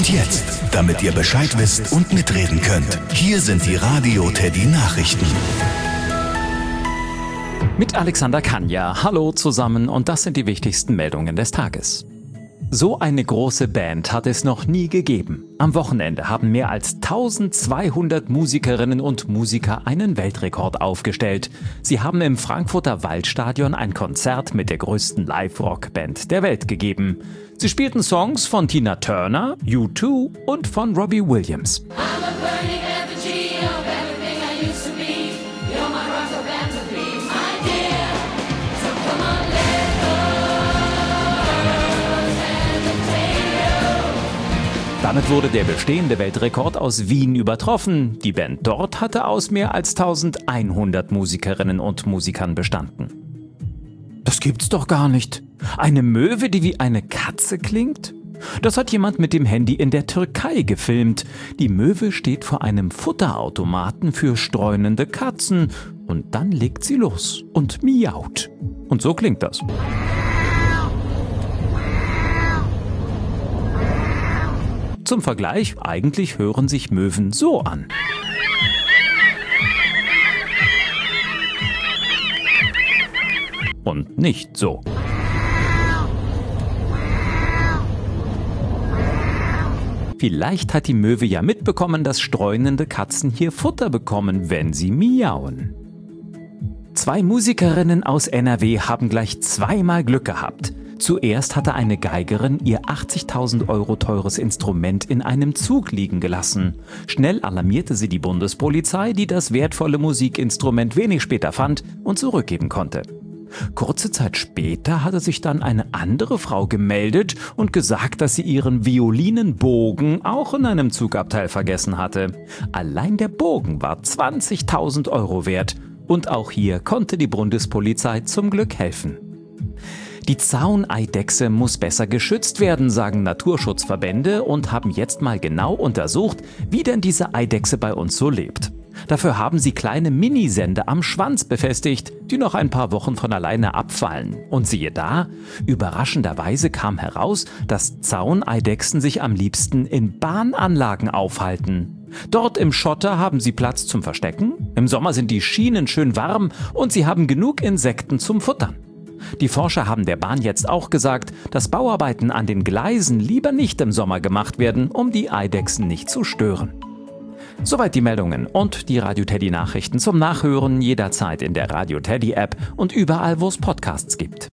Und jetzt, damit ihr Bescheid wisst und mitreden könnt, hier sind die Radio Teddy Nachrichten. Mit Alexander Kanja. Hallo zusammen und das sind die wichtigsten Meldungen des Tages. So eine große Band hat es noch nie gegeben. Am Wochenende haben mehr als 1200 Musikerinnen und Musiker einen Weltrekord aufgestellt. Sie haben im Frankfurter Waldstadion ein Konzert mit der größten Live-Rock-Band der Welt gegeben. Sie spielten Songs von Tina Turner, U2 und von Robbie Williams. Damit wurde der bestehende Weltrekord aus Wien übertroffen. Die Band dort hatte aus mehr als 1100 Musikerinnen und Musikern bestanden. Das gibt's doch gar nicht. Eine Möwe, die wie eine Katze klingt? Das hat jemand mit dem Handy in der Türkei gefilmt. Die Möwe steht vor einem Futterautomaten für streunende Katzen und dann legt sie los und miaut. Und so klingt das. Zum Vergleich, eigentlich hören sich Möwen so an. Und nicht so. Vielleicht hat die Möwe ja mitbekommen, dass streunende Katzen hier Futter bekommen, wenn sie miauen. 2 Musikerinnen aus NRW haben gleich zweimal Glück gehabt. Zuerst hatte eine Geigerin ihr 80.000 € teures Instrument in einem Zug liegen gelassen. Schnell alarmierte sie die Bundespolizei, die das wertvolle Musikinstrument wenig später fand und zurückgeben konnte. Kurze Zeit später hatte sich dann eine andere Frau gemeldet und gesagt, dass sie ihren Violinenbogen auch in einem Zugabteil vergessen hatte. Allein der Bogen war 20.000 € wert und auch hier konnte die Bundespolizei zum Glück helfen. Die Zauneidechse muss besser geschützt werden, sagen Naturschutzverbände und haben jetzt mal genau untersucht, wie denn diese Eidechse bei uns so lebt. Dafür haben sie kleine Minisende am Schwanz befestigt, die noch ein paar Wochen von alleine abfallen. Und siehe da, überraschenderweise kam heraus, dass Zauneidechsen sich am liebsten in Bahnanlagen aufhalten. Dort im Schotter haben sie Platz zum Verstecken, im Sommer sind die Schienen schön warm und sie haben genug Insekten zum Futtern. Die Forscher haben der Bahn jetzt auch gesagt, dass Bauarbeiten an den Gleisen lieber nicht im Sommer gemacht werden, um die Eidechsen nicht zu stören. Soweit die Meldungen und die Radio Teddy Nachrichten zum Nachhören jederzeit in der Radio Teddy App und überall, wo es Podcasts gibt.